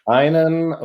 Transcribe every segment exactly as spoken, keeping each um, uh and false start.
Einen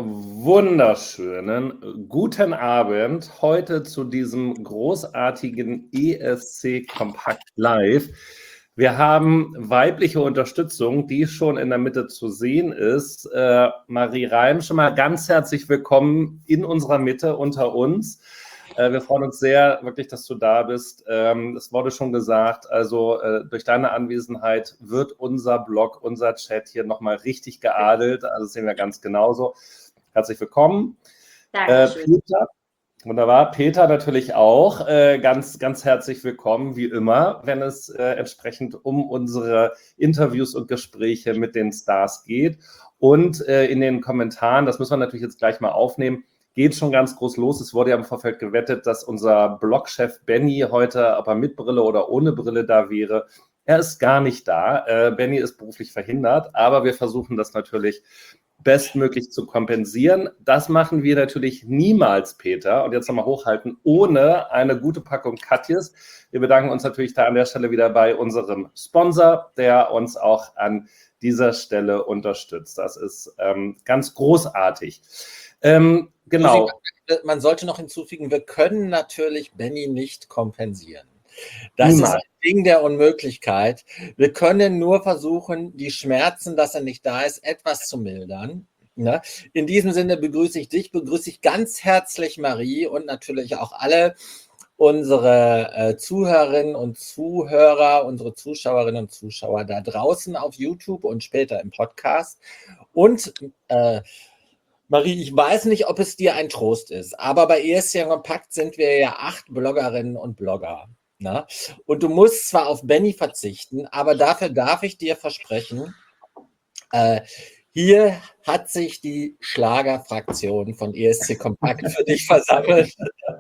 wunderschönen guten Abend heute zu diesem großartigen E S C Kompakt Live. Wir haben weibliche Unterstützung, die schon in der Mitte zu sehen ist. Äh, Marie Reim, schon mal ganz herzlich willkommen in unserer Mitte unter uns. Äh, wir freuen uns sehr, wirklich, dass du da bist. Ähm, es wurde schon gesagt, also äh, durch deine Anwesenheit wird unser Blog, unser Chat hier nochmal richtig geadelt. Also das sehen wir ganz genauso. Herzlich willkommen. Dankeschön. Äh, Peter, wunderbar. Peter natürlich auch. Äh, ganz, ganz herzlich willkommen, wie immer, wenn es äh, entsprechend um unsere Interviews und Gespräche mit den Stars geht. Und äh, in den Kommentaren, das müssen wir natürlich jetzt gleich mal aufnehmen, geht schon ganz groß los. Es wurde ja im Vorfeld gewettet, dass unser Blogchef Benny heute, ob er mit Brille oder ohne Brille da wäre. Er ist gar nicht da. Äh, Benny ist beruflich verhindert, aber wir versuchen das natürlich bestmöglich zu kompensieren. Das machen wir natürlich niemals, Peter, und jetzt nochmal hochhalten, ohne eine gute Packung Katjes. Wir bedanken uns natürlich da an der Stelle wieder bei unserem Sponsor, der uns auch an dieser Stelle unterstützt. Das ist ähm, ganz großartig. Ähm, genau. Man sollte noch hinzufügen, wir können natürlich Benny nicht kompensieren. Das Niemals. Ist ein Ding der Unmöglichkeit. Wir können nur versuchen, die Schmerzen, dass er nicht da ist, etwas zu mildern. Ne? In diesem Sinne begrüße ich dich, begrüße ich ganz herzlich Marie und natürlich auch alle unsere äh, Zuhörerinnen und Zuhörer, unsere Zuschauerinnen und Zuschauer da draußen auf YouTube und später im Podcast. Und äh, Marie, ich weiß nicht, ob es dir ein Trost ist, aber bei E S C Kompakt sind wir ja acht Bloggerinnen und Blogger. Ne? Und du musst zwar auf Benny verzichten, aber dafür darf ich dir versprechen, äh, hier hat sich die Schlagerfraktion von E S C Kompakt für dich versammelt.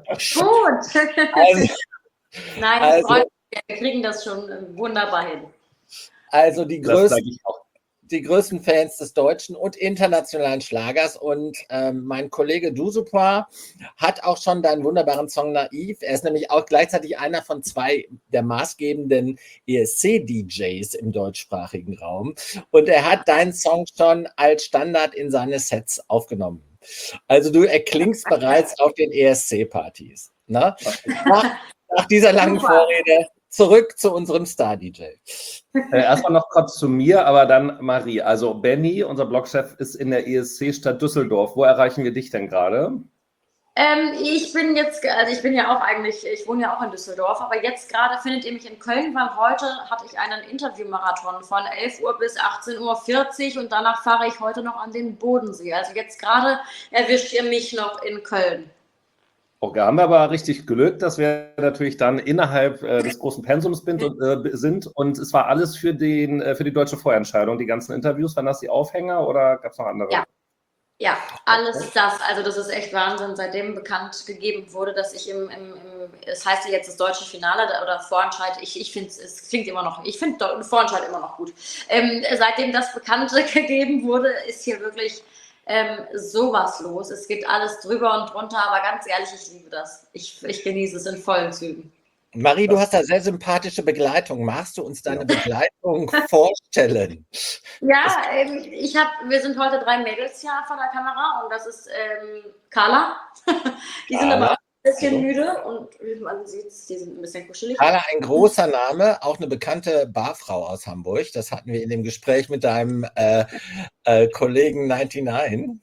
Gut. Also, Nein, also, Freunde, wir kriegen das schon wunderbar hin. Also die größten, ich auch. die größten Fans des deutschen und internationalen Schlagers. Und ähm, mein Kollege Dusupois hat auch schon deinen wunderbaren Song Naiv. Er ist nämlich auch gleichzeitig einer von zwei der maßgebenden E S C-D Js im deutschsprachigen Raum. Und er hat deinen Song schon als Standard in seine Sets aufgenommen. Also du erklingst bereits auf den E S C-Partys. Ne? Nach, nach dieser langen Vorrede zurück zu unserem Star-D J. Äh, erstmal noch kurz zu mir, aber dann Marie. Also Benny, unser Blogchef, ist in der E S C-Stadt Düsseldorf. Wo erreichen wir dich denn gerade? Ähm, ich bin jetzt, also ich bin ja auch eigentlich, ich wohne ja auch in Düsseldorf, aber jetzt gerade findet ihr mich in Köln, weil heute hatte ich einen Interviewmarathon von elf Uhr bis achtzehn Uhr vierzig und danach fahre ich heute noch an den Bodensee. Also jetzt gerade erwischt ihr mich noch in Köln. Okay, haben wir aber richtig Glück, dass wir natürlich dann innerhalb äh, des großen Pensums bin, äh, sind und es war alles für, den, äh, für die deutsche Vorentscheidung, die ganzen Interviews. Waren das die Aufhänger oder gab es noch andere? Ja. Ja, alles das. Also das ist echt Wahnsinn, seitdem bekannt gegeben wurde, dass ich im, im, im es heißt ja jetzt das deutsche Finale oder Vorentscheid, ich, ich finde es klingt immer noch, ich finde Vorentscheid immer noch gut. Ähm, seitdem das bekannt gegeben wurde, ist hier wirklich ähm, sowas los. Es geht alles drüber und drunter, aber ganz ehrlich, ich liebe das. Ich, ich genieße es in vollen Zügen. Marie, du hast da sehr sympathische Begleitung. Magst du uns deine Begleitung vorstellen? Ja, ähm, ich habe, wir sind heute drei Mädels hier vor der Kamera und das ist ähm, Carla. Die sind aber auch ein bisschen Hallo. müde und man sieht es, die sind ein bisschen kuschelig. Carla, ein großer Name, auch eine bekannte Barfrau aus Hamburg. Das hatten wir in dem Gespräch mit deinem äh, äh, Kollegen neunundneunzig.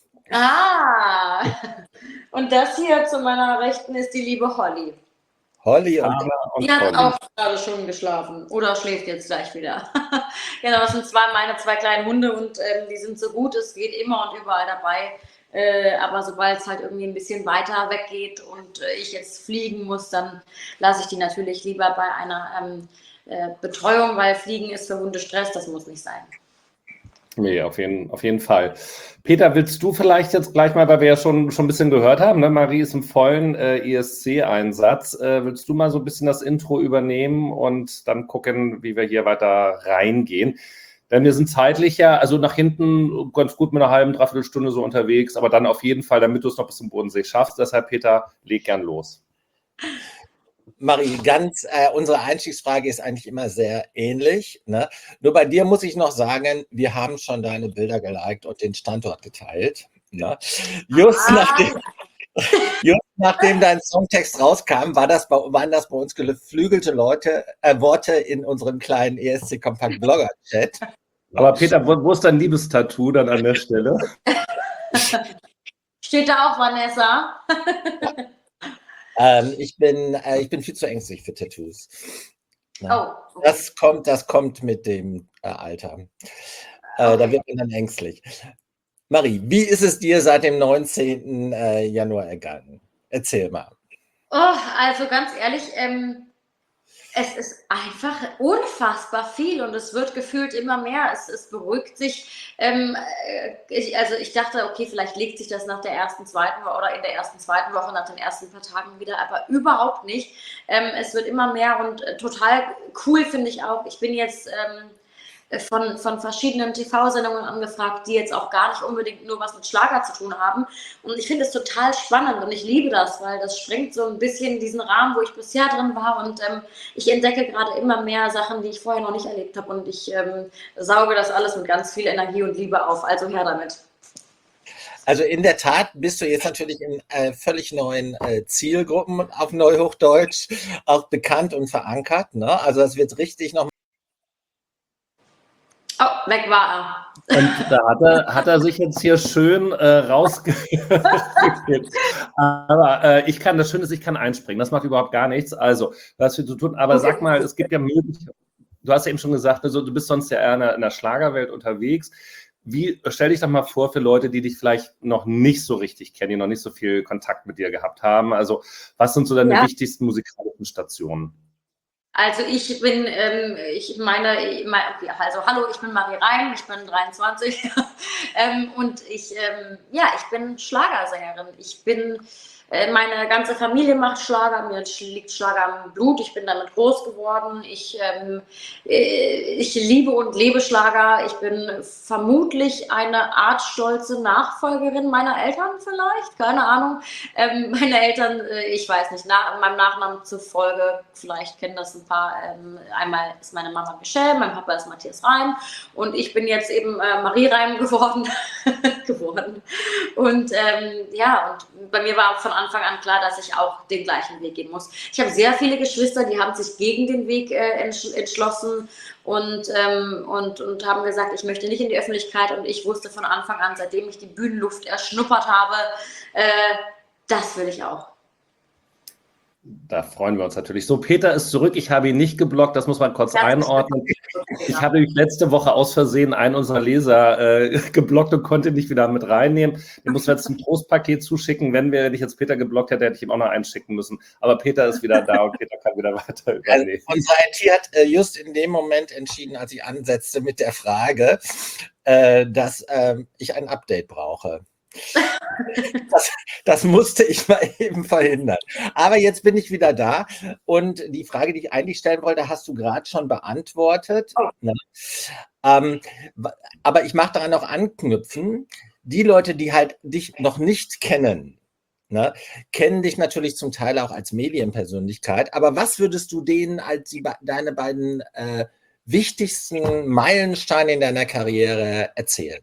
Ah, und das hier zu meiner Rechten ist die liebe Holly. Holly und, und Die hat Holly. auch gerade schon geschlafen oder schläft jetzt gleich wieder. Genau, das sind zwei, meine zwei kleinen Hunde und ähm, die sind so gut, es geht immer und überall dabei. Äh, aber sobald es halt irgendwie ein bisschen weiter weggeht und äh, ich jetzt fliegen muss, dann lasse ich die natürlich lieber bei einer ähm, äh, Betreuung, weil Fliegen ist für Hunde Stress, das muss nicht sein. Nee, auf jeden, auf jeden Fall. Peter, willst du vielleicht jetzt gleich mal, weil wir ja schon, schon ein bisschen gehört haben, ne? Marie ist im vollen äh, E S C-Einsatz. Äh, willst du mal so ein bisschen das Intro übernehmen und dann gucken, wie wir hier weiter reingehen? Denn wir sind zeitlich ja, also nach hinten ganz gut mit einer halben, dreiviertel Stunde so unterwegs, aber dann auf jeden Fall, damit du es noch bis zum Bodensee schaffst. Deshalb, Peter, leg gern los. Marie, ganz, äh, unsere Einstiegsfrage ist eigentlich immer sehr ähnlich. Ne? Nur bei dir muss ich noch sagen, wir haben schon deine Bilder geliked und den Standort geteilt. Ne? Just, ah. nachdem, just nachdem dein Songtext rauskam, war das bei, waren das bei uns geflügelte Leute, äh, Worte in unserem kleinen E S C Kompakt Blogger Chat. Aber Peter, wo, wo ist dein Liebestattoo dann an der Stelle? Steht da auch Vanessa? ähm, ich, bin, äh, ich bin viel zu ängstlich für Tattoos. Ja. Oh, okay. Das kommt, das kommt mit dem äh, Alter. Äh, okay. Da wird man dann ängstlich. Marie, wie ist es dir seit dem neunzehnten Januar ergangen? Erzähl mal. Oh, also ganz ehrlich, ähm, es ist einfach unfassbar viel und es wird gefühlt immer mehr. Es, es beruhigt sich. Ähm, ich, also ich dachte, okay, vielleicht legt sich das nach der ersten, zweiten Woche oder in der ersten, zweiten Woche, nach den ersten paar Tagen wieder, aber überhaupt nicht. Ähm, es wird immer mehr und äh, total cool finde ich auch. Ich bin jetzt ähm, von, von verschiedenen T V-Sendungen angefragt, die jetzt auch gar nicht unbedingt nur was mit Schlager zu tun haben. Und ich finde es total spannend und ich liebe das, weil das sprengt so ein bisschen diesen Rahmen, wo ich bisher drin war. Und ähm, ich entdecke gerade immer mehr Sachen, die ich vorher noch nicht erlebt habe. Und ich ähm, sauge das alles mit ganz viel Energie und Liebe auf. Also her damit. Also in der Tat bist du jetzt natürlich in äh, völlig neuen äh, Zielgruppen auf Neuhochdeutsch auch bekannt und verankert. Ne? Also das wird richtig noch. Oh, weg war er. Und da hat er, hat er sich jetzt hier schön äh, rausgegeben. Aber äh, ich kann, das Schöne ist, ich kann einspringen. Das macht überhaupt gar nichts. Also, was wir zu tun. Aber sag mal, es gibt ja Möglichkeiten. Du hast ja eben schon gesagt, also, du bist sonst ja eher in der, in der Schlagerwelt unterwegs. Wie, stell dich doch mal vor für Leute, die dich vielleicht noch nicht so richtig kennen, die noch nicht so viel Kontakt mit dir gehabt haben. Also, was sind so deine ja. wichtigsten musikalischen Stationen? Also ich bin, ähm, ich meine, okay, also hallo, ich bin Marie Reim, ich bin dreiundzwanzig ähm, und ich, ähm, ja, ich bin Schlagersängerin. Ich bin, äh, meine ganze Familie macht Schlager, mir liegt Schlager im Blut, ich bin damit groß geworden. Ich, ähm, ich liebe und lebe Schlager. Ich bin vermutlich eine Art stolze Nachfolgerin meiner Eltern vielleicht, keine Ahnung. Ähm, meine Eltern, äh, ich weiß nicht, nach, meinem Nachnamen zufolge, vielleicht kennen das ein paar. Ähm, einmal ist meine Mama Michelle, mein Papa ist Matthias Reim und ich bin jetzt eben äh, Marie Reim geworden. geworden. Und ähm, ja, und bei mir war von Anfang an klar, dass ich auch den gleichen Weg gehen muss. Ich habe sehr viele Geschwister, die haben sich gegen den Weg äh, entsch entschlossen und, ähm, und, und haben gesagt, ich möchte nicht in die Öffentlichkeit und ich wusste von Anfang an, seitdem ich die Bühnenluft erschnuppert habe, äh, das will ich auch. Da freuen wir uns natürlich. So, Peter ist zurück. Ich habe ihn nicht geblockt. Das muss man kurz das einordnen. Ich habe letzte Woche aus Versehen einen unserer Leser äh, geblockt und konnte ihn nicht wieder mit reinnehmen. Den mussten wir jetzt ein Trostpaket zuschicken. Wenn wir nicht jetzt Peter geblockt hätte, hätte ich ihm auch noch einschicken müssen. Aber Peter ist wieder da und Peter kann wieder weiter übernehmen. Also unsere I T hat äh, just in dem Moment entschieden, als ich ansetzte mit der Frage, äh, dass äh, ich ein Update brauche. Das, das musste ich mal eben verhindern. Aber jetzt bin ich wieder da und die Frage, die ich eigentlich stellen wollte, hast du gerade schon beantwortet. Oh. Ne? Ähm, aber ich mache daran noch anknüpfen. Die Leute, die halt dich noch nicht kennen, ne, kennen dich natürlich zum Teil auch als Medienpersönlichkeit. Aber was würdest du denen als die, deine beiden äh, wichtigsten Meilensteine in deiner Karriere erzählen?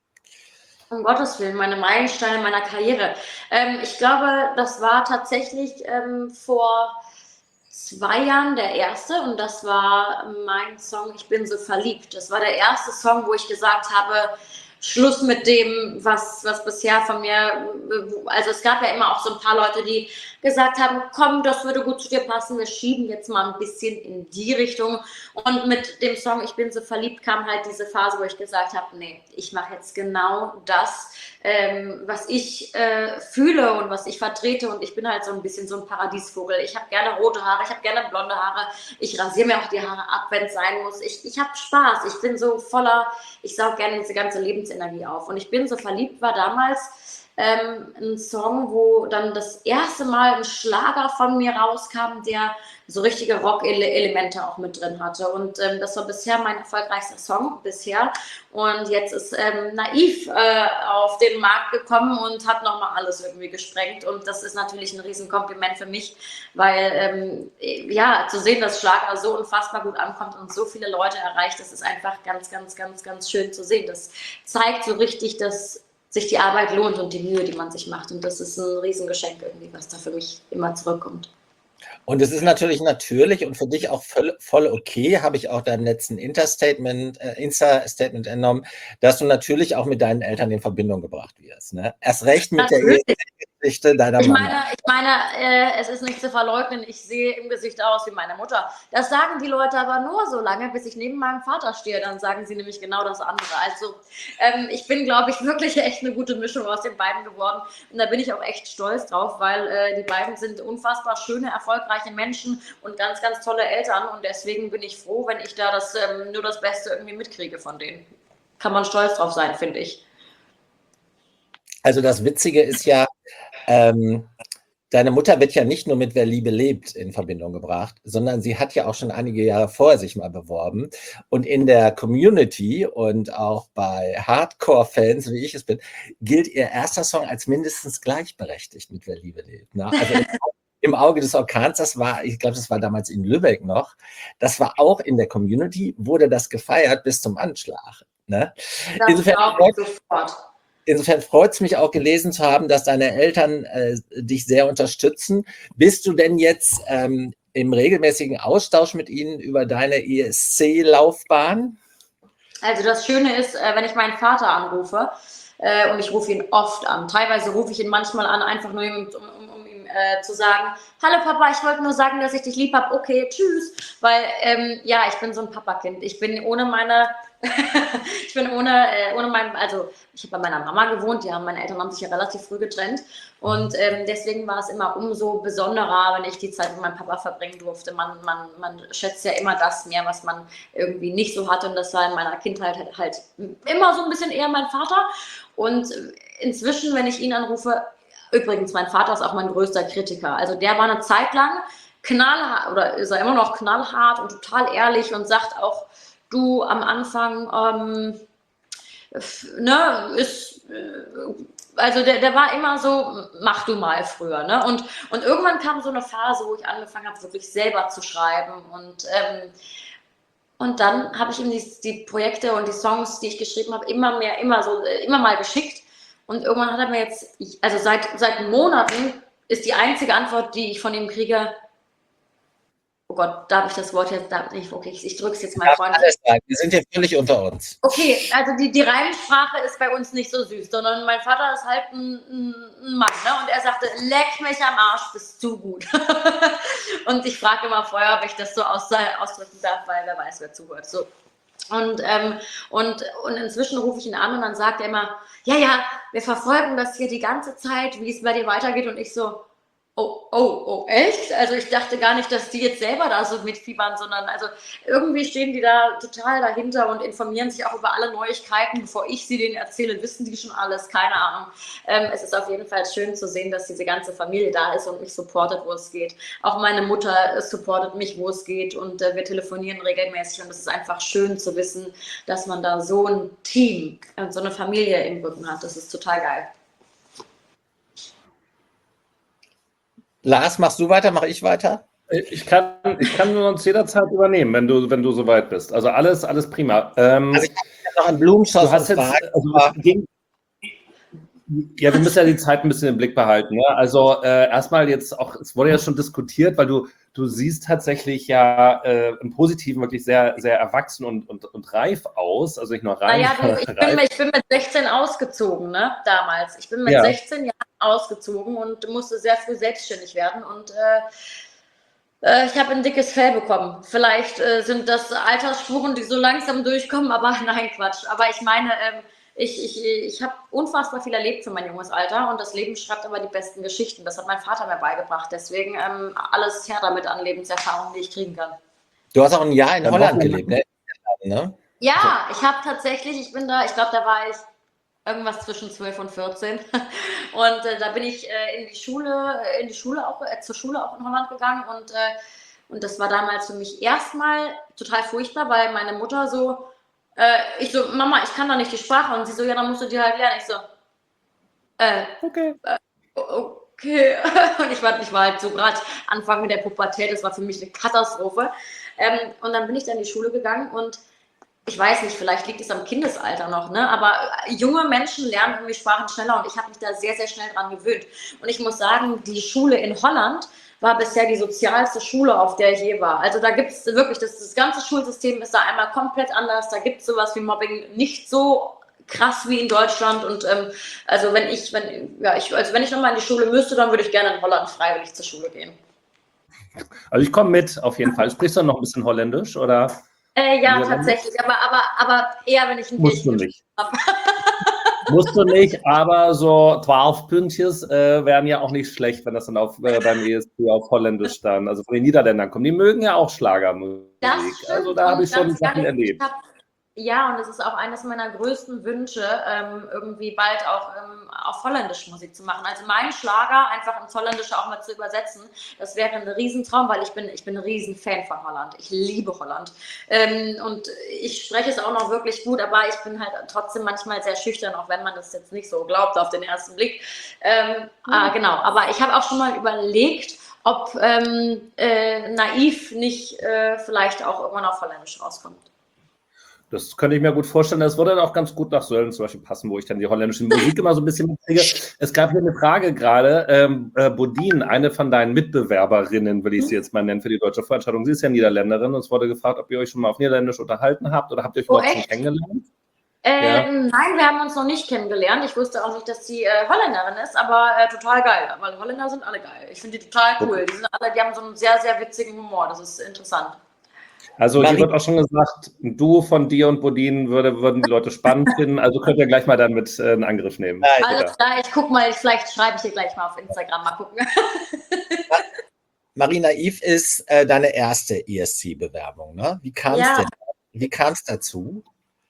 Um Gottes Willen, meine Meilensteine meiner Karriere. Ähm, ich glaube, das war tatsächlich ähm, vor zwei Jahren der erste und das war mein Song Ich bin so verliebt. Das war der erste Song, wo ich gesagt habe, Schluss mit dem, was, was bisher von mir, also es gab ja immer auch so ein paar Leute, die gesagt haben, komm, das würde gut zu dir passen, wir schieben jetzt mal ein bisschen in die Richtung. Und mit dem Song Ich bin so verliebt kam halt diese Phase, wo ich gesagt habe, nee, ich mache jetzt genau das, ähm, was ich äh, fühle und was ich vertrete und ich bin halt so ein bisschen so ein Paradiesvogel. Ich habe gerne rote Haare, ich habe gerne blonde Haare, ich rasiere mir auch die Haare ab, wenn es sein muss. Ich, ich habe Spaß, ich bin so voller, ich saug gerne diese ganze Lebensenergie auf und ich bin so verliebt war damals ähm, ein Song, wo dann das erste Mal ein Schlager von mir rauskam, der so richtige Rock-Elemente auch mit drin hatte. Und ähm, das war bisher mein erfolgreichster Song bisher. Und jetzt ist ähm, Naiv äh, auf den Markt gekommen und hat nochmal alles irgendwie gesprengt. Und das ist natürlich ein Riesenkompliment für mich, weil ähm, ja, zu sehen, dass Schlager so unfassbar gut ankommt und so viele Leute erreicht, das ist einfach ganz, ganz, ganz, ganz schön zu sehen. Das zeigt so richtig, dass sich die Arbeit lohnt und die Mühe, die man sich macht. Und das ist ein Riesengeschenk irgendwie, was da für mich immer zurückkommt. Und es ist natürlich natürlich und für dich auch voll, voll okay, habe ich auch deinem letzten Insta-Statement äh, Insta-Statement entnommen, dass du natürlich auch mit deinen Eltern in Verbindung gebracht wirst. Ne? Erst recht mit natürlich. der Geschichte deiner ich Mama. Meine, ich meine, äh, es ist nicht zu verleugnen, ich sehe im Gesicht aus wie meine Mutter. Das sagen die Leute aber nur so lange, bis ich neben meinem Vater stehe. Dann sagen sie nämlich genau das andere. Also ähm, ich bin, glaube ich, wirklich echt eine gute Mischung aus den beiden geworden. Und da bin ich auch echt stolz drauf, weil äh, die beiden sind unfassbar schöne, erfolgreiche Menschen und ganz, ganz tolle Eltern. Und deswegen bin ich froh, wenn ich da das, ähm, nur das Beste irgendwie mitkriege von denen. Kann man stolz drauf sein, finde ich. Also das Witzige ist ja, ähm, deine Mutter wird ja nicht nur mit Wer Liebe lebt in Verbindung gebracht, sondern sie hat ja auch schon einige Jahre vorher sich mal beworben. Und in der Community und auch bei Hardcore-Fans, wie ich es bin, gilt ihr erster Song als mindestens gleichberechtigt mit Wer Liebe lebt. Ne? Also im, im Auge des Orkans, das war, ich glaube, das war damals in Lübeck noch, das war auch in der Community, wurde das gefeiert bis zum Anschlag. Ne? Das Insofern glaube ich sofort. Insofern freut es mich auch gelesen zu haben, dass deine Eltern äh, dich sehr unterstützen. Bist du denn jetzt ähm, im regelmäßigen Austausch mit ihnen über deine E S C-Laufbahn? Also das Schöne ist, äh, wenn ich meinen Vater anrufe, äh, und ich rufe ihn oft an, teilweise rufe ich ihn manchmal an, einfach nur um, um, um ihm äh, zu sagen, hallo Papa, ich wollte nur sagen, dass ich dich lieb habe, okay, tschüss, weil ähm, ja, ich bin so ein Papakind, ich bin ohne meine... ich bin ohne, äh, ohne mein, also ich habe bei meiner Mama gewohnt, ja, meine Eltern haben sich ja relativ früh getrennt und ähm, deswegen war es immer umso besonderer, wenn ich die Zeit mit meinem Papa verbringen durfte. Man, man, man schätzt ja immer das mehr, was man irgendwie nicht so hatte und das war in meiner Kindheit halt, halt immer so ein bisschen eher mein Vater und inzwischen, wenn ich ihn anrufe, übrigens, mein Vater ist auch mein größter Kritiker, also der war eine Zeit lang knallhart oder ist er immer noch knallhart und total ehrlich und sagt auch, du am Anfang, ähm, ne, ist, also der, der war immer so, mach du mal früher, ne, und, und irgendwann kam so eine Phase, wo ich angefangen habe, wirklich selber zu schreiben und, ähm, und dann habe ich ihm die, die Projekte und die Songs, die ich geschrieben habe, immer mehr, immer so, immer mal geschickt und irgendwann hat er mir jetzt, also seit, seit Monaten ist die einzige Antwort, die ich von ihm kriege, oh Gott, darf ich das Wort jetzt, darf ich, okay, ich, ich drücke es jetzt mal, Freunde. Wir sind hier völlig unter uns. Okay, also die, die Reimsprache ist bei uns nicht so süß, sondern mein Vater ist halt ein, ein Mann, ne? Und er sagte, leck mich am Arsch, bist du gut. Und ich frage immer vorher, ob ich das so aus, ausdrücken darf, weil wer weiß, wer zuhört. So. Und, ähm, und, und inzwischen rufe ich ihn an und dann sagt er immer, ja, ja, wir verfolgen das hier die ganze Zeit, wie es bei dir weitergeht. Und ich so, oh, oh, oh, echt? Also ich dachte gar nicht, dass die jetzt selber da so mitfiebern, sondern also irgendwie stehen die da total dahinter und informieren sich auch über alle Neuigkeiten. Bevor ich sie denen erzähle, wissen die schon alles, keine Ahnung. Ähm, es ist auf jeden Fall schön zu sehen, dass diese ganze Familie da ist und mich supportet, wo es geht. Auch meine Mutter supportet mich, wo es geht und äh, wir telefonieren regelmäßig und es ist einfach schön zu wissen, dass man da so ein Team und so eine Familie im Rücken hat. Das ist total geil. Lars, machst du weiter, mache ich weiter? Ich kann, ich kann uns jederzeit übernehmen, wenn du, wenn du soweit bist. Also alles, alles prima. Ähm, also ich habe noch einen Blumenstrauß. Du hast jetzt, also ging, ja, wir müssen ja die Zeit ein bisschen im Blick behalten. Ne? Also äh, erstmal jetzt auch, es wurde ja schon diskutiert, weil du, du siehst tatsächlich ja äh, im Positiven wirklich sehr, sehr erwachsen und, und, und reif aus. Also nicht nur reif. Naja, ich, bin, ich bin mit sechzehn ausgezogen, ne, damals. Ich bin mit ja. sechzehn Jahren ausgezogen und musste sehr früh selbstständig werden und äh, äh, ich habe ein dickes Fell bekommen. Vielleicht äh, sind das Altersspuren, die so langsam durchkommen, aber nein, Quatsch. Aber ich meine, äh, ich, ich, ich habe unfassbar viel erlebt für mein junges Alter und das Leben schreibt aber die besten Geschichten. Das hat mein Vater mir beigebracht. Deswegen ähm, alles her damit an Lebenserfahrung, die ich kriegen kann. Du hast auch ein Jahr in Holland gelebt, ne? Ja, ich habe tatsächlich, ich bin da, ich glaube, da war ich irgendwas zwischen zwölf und vierzehn. Und äh, da bin ich äh, in die Schule, in die Schule auch, äh, zur Schule auch in Holland gegangen und, äh, und das war damals für mich erstmal total furchtbar, weil meine Mutter so, äh, ich so, Mama, ich kann doch nicht die Sprache und sie so, ja, dann musst du die halt lernen. Ich so, äh, Okay. äh okay. Und ich war, ich war halt so gerade Anfang mit der Pubertät, das war für mich eine Katastrophe. Ähm, und dann bin ich dann in die Schule gegangen und ich weiß nicht, vielleicht liegt es am Kindesalter noch, ne? Aber junge Menschen lernen irgendwie Sprachen schneller und ich habe mich da sehr, sehr schnell dran gewöhnt. Und ich muss sagen, die Schule in Holland war bisher die sozialste Schule, auf der ich je war. Also da gibt es wirklich, das, das ganze Schulsystem ist da einmal komplett anders. Da gibt es sowas wie Mobbing nicht so krass wie in Deutschland. Und ähm, also wenn ich, wenn, ja, ich, also wenn ich nochmal in die Schule müsste, dann würde ich gerne in Holland freiwillig zur Schule gehen. Also ich komme mit, auf jeden Fall. Sprichst du noch ein bisschen Holländisch, oder? Äh, ja, tatsächlich, aber, aber, aber eher, wenn ich ein Musst du nicht. habe. Musst du nicht, aber so zwölf Pünktjes äh, wären ja auch nicht schlecht, wenn das dann auf, äh, beim E S C auf Holländisch dann, also von den Niederländern kommen. Die mögen ja auch Schlagermusik. Das stimmt. Also da habe ich schon ganz Sachen ehrlich, erlebt. ich hab, ja, und es ist auch eines meiner größten Wünsche, ähm, irgendwie bald auch ähm, auf Holländisch Musik zu machen. Also meinen Schlager einfach ins Holländische auch mal zu übersetzen, das wäre ein Riesentraum, weil ich bin, ich bin ein Riesenfan von Holland. Ich liebe Holland. Ähm, und ich spreche es auch noch wirklich gut, aber ich bin halt trotzdem manchmal sehr schüchtern, auch wenn man das jetzt nicht so glaubt auf den ersten Blick. Ähm, mhm. ah, genau, aber ich habe auch schon mal überlegt, ob ähm, äh, Naiv nicht äh, vielleicht auch irgendwann auf Holländisch rauskommt. Das könnte ich mir gut vorstellen. Das würde dann auch ganz gut nach Sölden zum Beispiel passen, wo ich dann die holländische Musik immer so ein bisschen mitkriege. Es gab hier eine Frage gerade. Ähm, äh, Bodine, eine von deinen Mitbewerberinnen, will ich sie jetzt mal nennen, für die deutsche Veranstaltung. Sie ist ja Niederländerin und es wurde gefragt, ob ihr euch schon mal auf Niederländisch unterhalten habt oder habt ihr euch oh, überhaupt echt? schon kennengelernt? Äh, ja. Nein, wir haben uns noch nicht kennengelernt. Ich wusste auch nicht, dass sie äh, Holländerin ist, aber äh, total geil. Weil Holländer sind alle geil. Ich finde die total cool. Die, sind alle, die haben so einen sehr, sehr witzigen Humor. Das ist interessant. Also hier wird auch schon gesagt, ein Duo von dir und Bodine würde, würden die Leute spannend finden. Also könnt ihr gleich mal dann mit äh, in Angriff nehmen. Alles klar, ich guck mal, vielleicht schreibe ich dir gleich mal auf Instagram, mal gucken. Marie Naiv ist äh, deine erste E S C-Bewerbung, ne? Wie kam es ja. denn? Wie kam es dazu?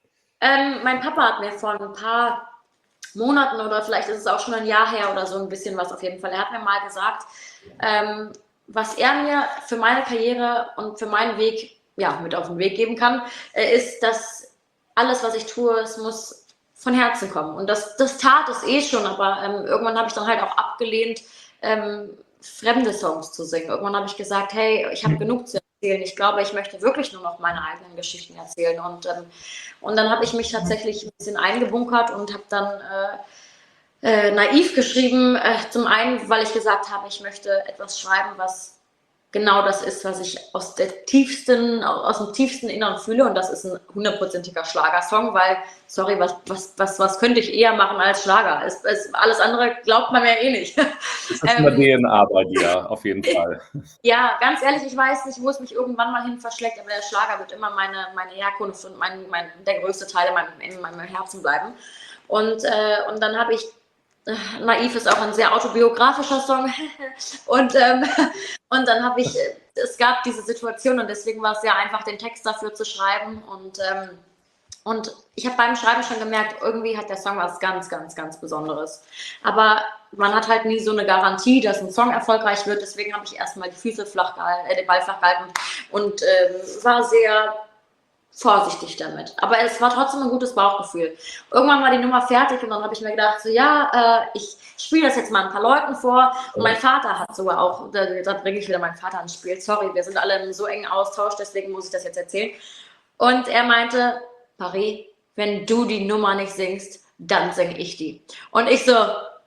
Ähm, mein Papa hat mir vor ein paar Monaten oder vielleicht ist es auch schon ein Jahr her oder so ein bisschen was auf jeden Fall. Er hat mir mal gesagt, ähm, was er mir für meine Karriere und für meinen Weg ja, mit auf den Weg geben kann, äh, ist, dass alles, was ich tue, es muss von Herzen kommen. Und das, das tat es eh schon, aber ähm, irgendwann habe ich dann halt auch abgelehnt, ähm, fremde Songs zu singen. Irgendwann habe ich gesagt, hey, ich habe genug zu erzählen. Ich glaube, ich möchte wirklich nur noch meine eigenen Geschichten erzählen. Und, ähm, und dann habe ich mich tatsächlich ein bisschen eingebunkert und habe dann äh, äh, Naiv geschrieben. Äh, zum einen, weil ich gesagt habe, ich möchte etwas schreiben, was genau das ist, was ich aus der tiefsten, aus dem tiefsten Innern fühle, und das ist ein hundertprozentiger Schlagersong, weil, sorry, was, was, was, was könnte ich eher machen als Schlager? Es, es, alles andere glaubt man ja eh nicht. Das ist eine ähm, D N A bei dir, auf jeden Fall. Ja, ganz ehrlich, ich weiß nicht, wo es mich irgendwann mal hin verschlägt, aber der Schlager wird immer meine, meine Herkunft und mein, mein, der größte Teil in meinem, in meinem Herzen bleiben. Und, äh, und dann habe ich Naiv ist auch ein sehr autobiografischer Song und, ähm, und dann habe ich, es gab diese Situation und deswegen war es sehr einfach, den Text dafür zu schreiben und, ähm, und ich habe beim Schreiben schon gemerkt, irgendwie hat der Song was ganz, ganz, ganz Besonderes. Aber man hat halt nie so eine Garantie, dass ein Song erfolgreich wird, deswegen habe ich erstmal die Füße flach gehalten, äh, den Ball flach gehalten und ähm, war sehr vorsichtig damit. Aber es war trotzdem ein gutes Bauchgefühl. Irgendwann war die Nummer fertig und dann habe ich mir gedacht, so ja, äh, ich spiele das jetzt mal ein paar Leuten vor. Und mein Vater hat sogar auch, da, da bringe ich wieder meinen Vater ins Spiel. Sorry, wir sind alle im so engen Austausch, deswegen muss ich das jetzt erzählen. Und er meinte, Marie, wenn du die Nummer nicht singst, dann singe ich die. Und ich so,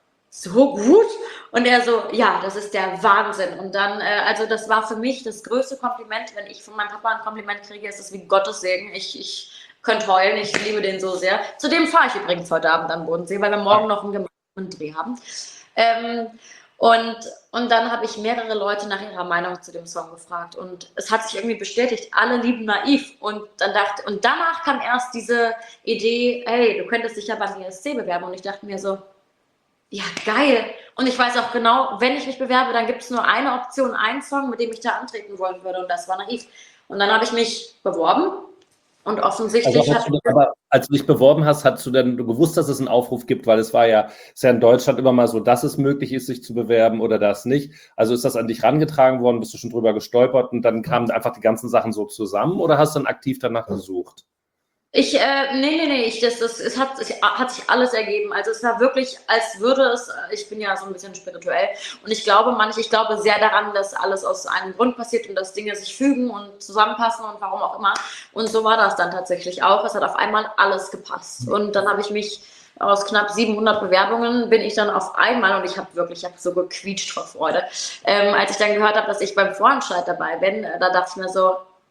so gut? Und er so, ja, das ist der Wahnsinn. Und dann, äh, also das war für mich das größte Kompliment. Wenn ich von meinem Papa ein Kompliment kriege, ist es wie Gottes Segen. Ich, ich könnte heulen, ich liebe den so sehr. Zudem fahre ich übrigens heute Abend an Bodensee, weil wir morgen noch einen gemeinsamen Dreh haben. Ähm, und, und dann habe ich mehrere Leute nach ihrer Meinung zu dem Song gefragt. Und es hat sich irgendwie bestätigt, alle lieben Naiv. Und dann dachte, und danach kam erst diese Idee, hey, du könntest dich ja beim E S C bewerben. Und ich dachte mir so, ja, geil. Und ich weiß auch genau, wenn ich mich bewerbe, dann gibt es nur eine Option, einen Song, mit dem ich da antreten wollen würde. Und das war Naiv. Und dann habe ich mich beworben. Und offensichtlich also hat... du, aber als du dich beworben hast, hast du denn gewusst, dass es einen Aufruf gibt? Weil es war ja, ist ja in Deutschland immer mal so, dass es möglich ist, sich zu bewerben oder das nicht. Also ist das an dich rangetragen worden? Bist du schon drüber gestolpert und dann kamen einfach die ganzen Sachen so zusammen oder hast du dann aktiv danach gesucht? Ich, äh, nee, nee, nee, ich, das, das, es hat, es hat sich alles ergeben. Also es war wirklich, als würde es, ich bin ja so ein bisschen spirituell und ich glaube manch, ich glaube sehr daran, dass alles aus einem Grund passiert und dass Dinge sich fügen und zusammenpassen und warum auch immer. Und so war das dann tatsächlich auch. Es hat auf einmal alles gepasst. Und dann habe ich mich aus knapp siebenhundert Bewerbungen bin ich dann auf einmal, und ich habe wirklich, ich habe so gequietscht vor Freude, ähm, als ich dann gehört habe, dass ich beim Vorentscheid dabei bin, da dachte ich mir so,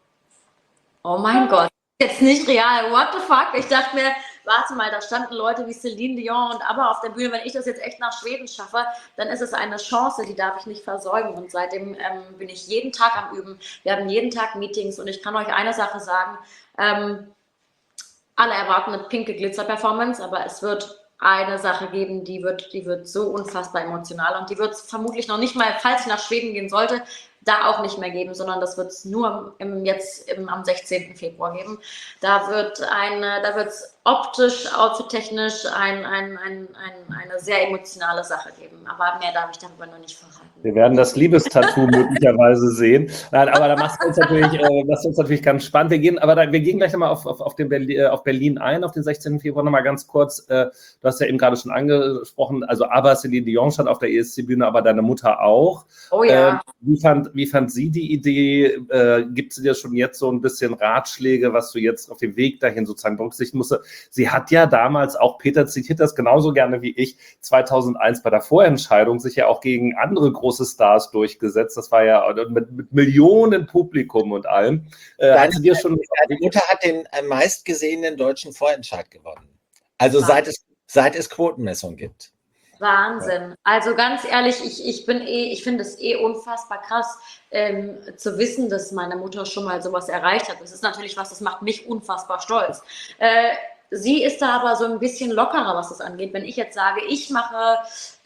oh mein Gott, jetzt nicht real, what the fuck? Ich dachte mir, warte mal, da standen Leute wie Celine Dion und ABBA auf der Bühne. Wenn ich das jetzt echt nach Schweden schaffe, dann ist es eine Chance, die darf ich nicht versäumen. Und seitdem ähm, bin ich jeden Tag am Üben. Wir haben jeden Tag Meetings und ich kann euch eine Sache sagen, ähm, alle erwarten eine pinke Glitzer-Performance, aber es wird eine Sache geben, die wird, die wird so unfassbar emotional und die wird es vermutlich noch nicht mal, falls ich nach Schweden gehen sollte, da auch nicht mehr geben, sondern das wird es nur im, jetzt im, am sechzehnten Februar geben. Da wird eine, da wird es optisch, outfit-technisch ein, ein, ein, ein, eine sehr emotionale Sache geben. Aber mehr darf ich darüber noch nicht verraten. Wir werden das Liebestattoo möglicherweise sehen. Nein, aber da machst du uns natürlich, äh, machst du uns natürlich ganz spannend. Wir gehen, aber da, wir gehen gleich nochmal auf, auf, auf, den Berlin, äh, auf Berlin ein, auf den sechzehnten Februar nochmal ganz kurz. Äh, du hast ja eben gerade schon angesprochen, also ABBA, Celine Dion stand auf der E S C-Bühne, aber deine Mutter auch. Oh ja. Äh, wie, fand, wie fand sie die Idee? Äh, gibt sie dir schon jetzt so ein bisschen Ratschläge, was du jetzt auf dem Weg dahin sozusagen berücksichtigen musst? Sie hat ja damals, auch Peter zitiert das genauso gerne wie ich, zweitausendeins bei der Vorentscheidung sich ja auch gegen andere große Stars durchgesetzt. Das war ja mit, mit Millionen Publikum und allem. Äh, Deine, hat sie dir schon deine Mutter hat den äh, meistgesehenen deutschen Vorentscheid gewonnen. Also seit es, seit es Quotenmessung gibt. Wahnsinn. Also ganz ehrlich, ich, ich bin eh, ich finde es eh unfassbar krass, ähm, zu wissen, dass meine Mutter schon mal sowas erreicht hat. Das ist natürlich was, das macht mich unfassbar stolz. Äh, Sie ist da aber so ein bisschen lockerer, was das angeht. Wenn ich jetzt sage, ich mache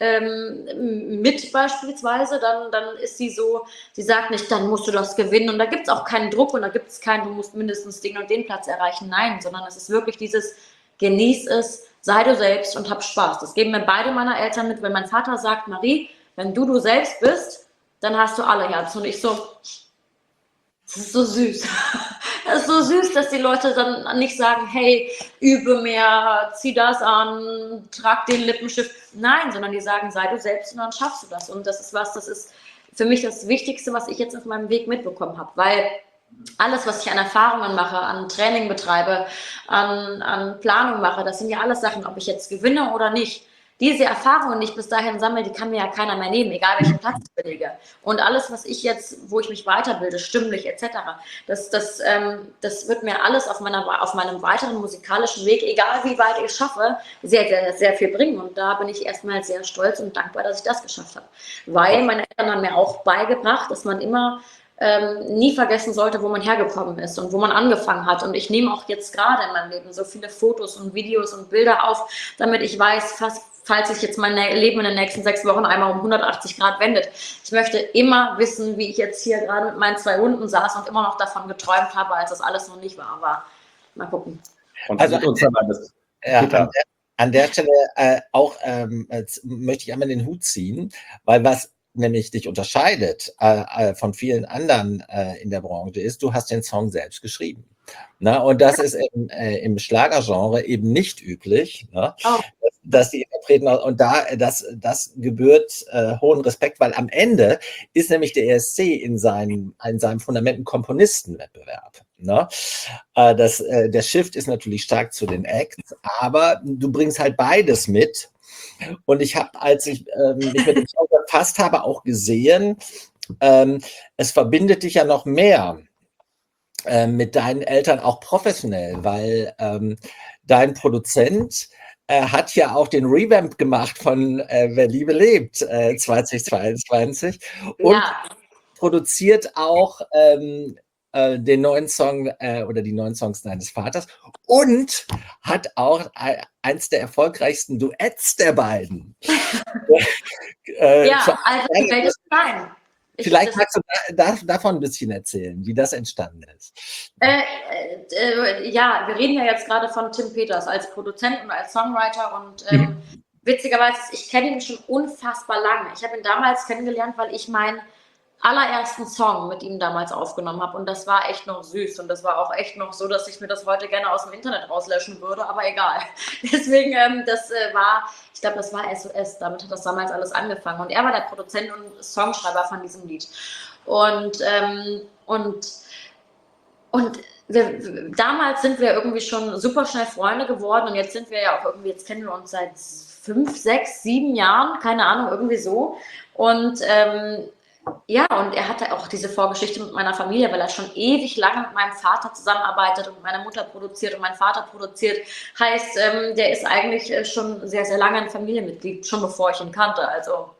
ähm, mit beispielsweise, dann, dann ist sie so, sie sagt nicht, dann musst du das gewinnen. Und da gibt es auch keinen Druck und da gibt es keinen, du musst mindestens den und den Platz erreichen. Nein, sondern es ist wirklich dieses, genieß es, sei du selbst und hab Spaß. Das geben mir beide meiner Eltern mit. Wenn mein Vater sagt, Marie, wenn du du selbst bist, dann hast du alle Herzen. Und ich so, das ist so süß. Das ist so süß, dass die Leute dann nicht sagen, hey, übe mehr, zieh das an, trag den Lippenstift. Nein, sondern die sagen, sei du selbst und dann schaffst du das. Und das ist was, das ist für mich das Wichtigste, was ich jetzt auf meinem Weg mitbekommen habe. Weil alles, was ich an Erfahrungen mache, an Training betreibe, an, an Planung mache, das sind ja alles Sachen, ob ich jetzt gewinne oder nicht. Diese Erfahrungen, die ich bis dahin sammle, die kann mir ja keiner mehr nehmen, egal welchen Platz ich belege. Und alles, was ich jetzt, wo ich mich weiterbilde, stimmlich et cetera, das, das, ähm, das wird mir alles auf, meiner, auf meinem weiteren musikalischen Weg, egal wie weit ich es schaffe, sehr, sehr, sehr viel bringen. Und da bin ich erstmal sehr stolz und dankbar, dass ich das geschafft habe. Weil meine Eltern haben mir auch beigebracht, dass man immer ähm, nie vergessen sollte, wo man hergekommen ist und wo man angefangen hat. Und ich nehme auch jetzt gerade in meinem Leben so viele Fotos und Videos und Bilder auf, damit ich weiß, fast falls sich jetzt mein Leben in den nächsten sechs Wochen einmal um hundertachtzig Grad wendet. Ich möchte immer wissen, wie ich jetzt hier gerade mit meinen zwei Hunden saß und immer noch davon geträumt habe, als das alles noch nicht war. Aber mal gucken. Und also mit uns dann alles. Ja, an, der, an der Stelle äh, auch ähm, möchte ich einmal den Hut ziehen, weil was nämlich dich unterscheidet äh, von vielen anderen äh, in der Branche ist, du hast den Song selbst geschrieben. Na, und das ist im, äh, im Schlagergenre eben nicht üblich, ne? Oh. dass, dass die Interpreten, und da das, das gebührt äh, hohen Respekt, weil am Ende ist nämlich der E S C in seinem, in seinem Fundament ein Komponistenwettbewerb. Ne? Äh, das, äh, der Shift ist natürlich stark zu den Acts, aber du bringst halt beides mit. Und ich habe, als ich ähm, mich mit dem Song befasst habe, auch gesehen, ähm, es verbindet dich ja noch mehr äh, mit deinen Eltern auch professionell, weil ähm, dein Produzent äh, hat ja auch den Revamp gemacht von äh, Wer Liebe lebt äh, zweitausendzweiundzwanzig und ja. produziert auch ähm, äh, den neuen Song äh, oder die neuen Songs deines Vaters und hat auch äh, eins der erfolgreichsten Duets der beiden. äh, ja, also die Welt ist klein. Vielleicht magst du da, da, davon ein bisschen erzählen, wie das entstanden ist. Äh, äh, ja, wir reden ja jetzt gerade von Tim Peters als Produzent und als Songwriter und ähm, mhm. witzigerweise, ich kenne ihn schon unfassbar lange. Ich habe ihn damals kennengelernt, weil ich meinen allerersten Song mit ihm damals aufgenommen habe und das war echt noch süß und das war auch echt noch so, dass ich mir das heute gerne aus dem Internet rauslöschen würde, aber egal. Deswegen, ähm, das äh, war, ich glaube, das war S O S, damit hat das damals alles angefangen und er war der Produzent und Songschreiber von diesem Lied. Und, ähm, und, und wir, damals sind wir irgendwie schon super schnell Freunde geworden und jetzt sind wir ja auch irgendwie, jetzt kennen wir uns seit fünf, sechs, sieben Jahren, keine Ahnung, irgendwie so und ähm, ja, und er hatte auch diese Vorgeschichte mit meiner Familie, weil er schon ewig lange mit meinem Vater zusammenarbeitet und meine Mutter produziert und mein Vater produziert. Heißt, ähm, der ist eigentlich schon sehr, sehr lange ein Familienmitglied, schon bevor ich ihn kannte. Also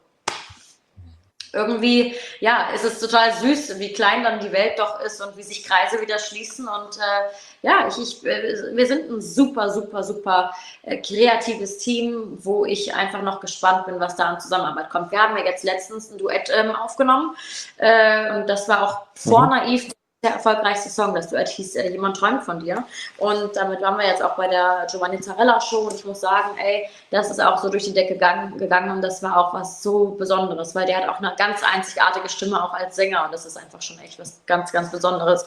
irgendwie, ja, ist es total süß, wie klein dann die Welt doch ist und wie sich Kreise wieder schließen. Und äh, ja, ich, ich, wir sind ein super, super, super äh, kreatives Team, wo ich einfach noch gespannt bin, was da an Zusammenarbeit kommt. Wir haben ja jetzt letztens ein Duett ähm, aufgenommen äh, und das war auch vor mhm. Naiv der erfolgreichste Song. Das Duett hieß äh, Jemand träumt von dir. Und damit waren wir jetzt auch bei der Giovanni Zarella Show und ich muss sagen, ey, das ist auch so durch die Decke gegangen, gegangen und das war auch was so Besonderes, weil der hat auch eine ganz einzigartige Stimme, auch als Sänger und das ist einfach schon echt was ganz, ganz Besonderes.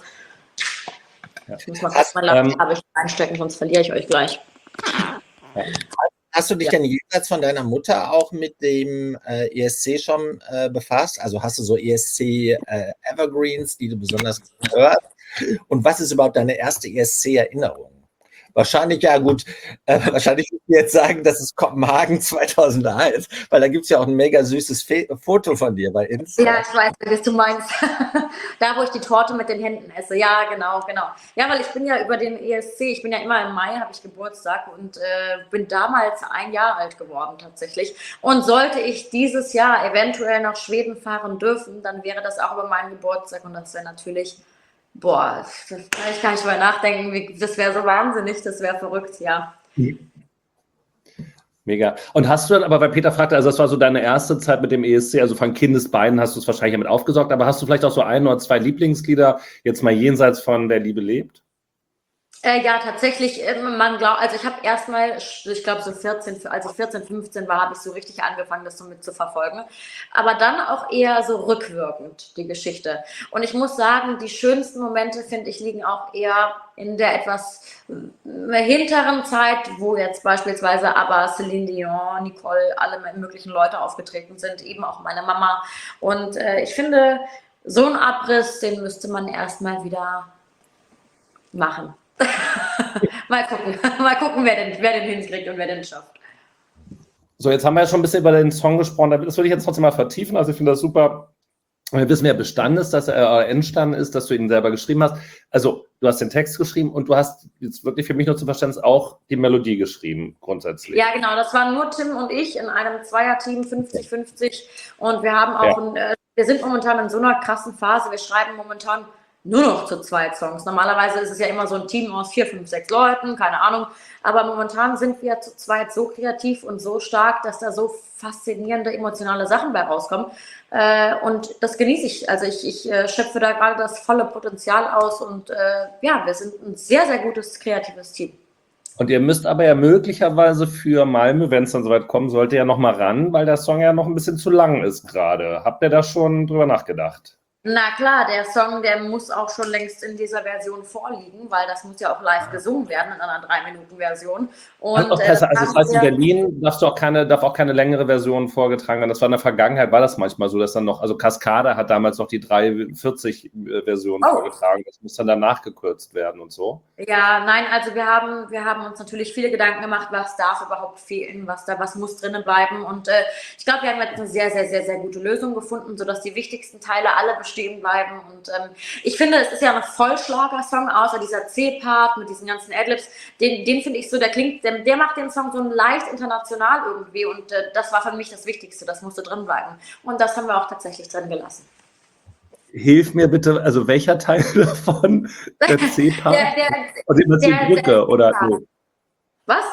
Ja. Ich muss mal kurz mein Laptop ähm, einstecken, sonst verliere ich euch gleich. Ja. Hast du dich ja. denn jenseits von deiner Mutter auch mit dem äh, E S C schon äh, befasst? Also hast du so E S C äh, Evergreens, die du besonders hörst? Und was ist überhaupt deine erste E S C-Erinnerung? Wahrscheinlich, ja gut, äh, wahrscheinlich würde ich jetzt sagen, das ist Kopenhagen zweitausendeins, weil da gibt es ja auch ein mega süßes Fe Foto von dir bei Insta. Ja, ich weiß, was du meinst. Da, wo ich die Torte mit den Händen esse. Ja, genau, genau. Ja, weil ich bin ja über den E S C, ich bin ja immer im Mai, habe ich Geburtstag und äh, bin damals ein Jahr alt geworden tatsächlich. Und sollte ich dieses Jahr eventuell nach Schweden fahren dürfen, dann wäre das auch über meinen Geburtstag und das wäre natürlich... Boah, da kann ich gar nicht drüber nachdenken, wie, das wäre so wahnsinnig, das wäre verrückt, ja. Mega. Und hast du dann, aber weil Peter fragte, also das war so deine erste Zeit mit dem E S C, also von Kindesbeinen hast du es wahrscheinlich damit aufgesaugt, aber hast du vielleicht auch so ein oder zwei Lieblingslieder, jetzt mal jenseits von Der Liebe lebt? Äh, ja, tatsächlich, man glaubt, also ich habe erstmal, ich glaube so vierzehn, als ich vierzehn, fünfzehn war, habe ich so richtig angefangen, das so mitzuverfolgen. Aber dann auch eher so rückwirkend, die Geschichte. Und ich muss sagen, die schönsten Momente, finde ich, liegen auch eher in der etwas hinteren Zeit, wo jetzt beispielsweise aber Celine Dion, Nicole, alle möglichen Leute aufgetreten sind, eben auch meine Mama. Und äh, ich finde, so einen Abriss, den müsste man erstmal wieder machen. mal gucken, mal gucken, wer den, wer den hinkriegt und wer den schafft. So, jetzt haben wir ja schon ein bisschen über den Song gesprochen, das würde ich jetzt trotzdem mal vertiefen, also ich finde das super, wir wissen, wer bestanden ist, dass er entstanden ist, dass du ihn selber geschrieben hast, also du hast den Text geschrieben und du hast jetzt wirklich für mich nur zum Verständnis auch die Melodie geschrieben, grundsätzlich. Ja, genau, das waren nur Tim und ich in einem Zweierteam, fünfzig fünfzig und wir haben auch, ja. ein, äh, wir sind momentan in so einer krassen Phase, wir schreiben momentan nur noch zu zweit Songs. Normalerweise ist es ja immer so ein Team aus vier, fünf, sechs Leuten, keine Ahnung. Aber momentan sind wir zu zweit so kreativ und so stark, dass da so faszinierende, emotionale Sachen bei rauskommen. Äh, und das genieße ich. Also ich, ich äh, schöpfe da gerade das volle Potenzial aus und äh, ja, wir sind ein sehr, sehr gutes, kreatives Team. Und ihr müsst aber ja möglicherweise für Malmö, wenn es dann soweit kommen sollte, ja nochmal ran, weil der Song ja noch ein bisschen zu lang ist gerade. Habt ihr da schon drüber nachgedacht? Na klar, der Song, der muss auch schon längst in dieser Version vorliegen, weil das muss ja auch live gesungen werden in einer drei Minuten Version. Und, auch besser. Äh, also das heißt, in Berlin darfst du auch keine, darf auch keine längere Version vorgetragen werden. Das war in der Vergangenheit, war das manchmal so, dass dann noch, also Cascada hat damals noch die drei vierzig Version oh. vorgetragen. Das muss dann danach gekürzt werden und so. Ja, nein, also wir haben, wir haben uns natürlich viele Gedanken gemacht, was darf überhaupt fehlen, was da, was muss drinnen bleiben. Und äh, ich glaube, wir haben jetzt eine sehr, sehr, sehr, sehr gute Lösung gefunden, sodass die wichtigsten Teile alle bestehen stehen bleiben. Und ähm, ich finde, es ist ja ein Vollschlager-Song, außer dieser C-Part mit diesen ganzen Adlibs. Den, den finde ich so, der klingt, der, der macht den Song so leicht international irgendwie. Und äh, das war für mich das Wichtigste, das musste drin bleiben. Und das haben wir auch tatsächlich drin gelassen. Hilf mir bitte, also welcher Teil davon? Der C-Part? der, der, also ist das die Brücke? Der oder so? Was?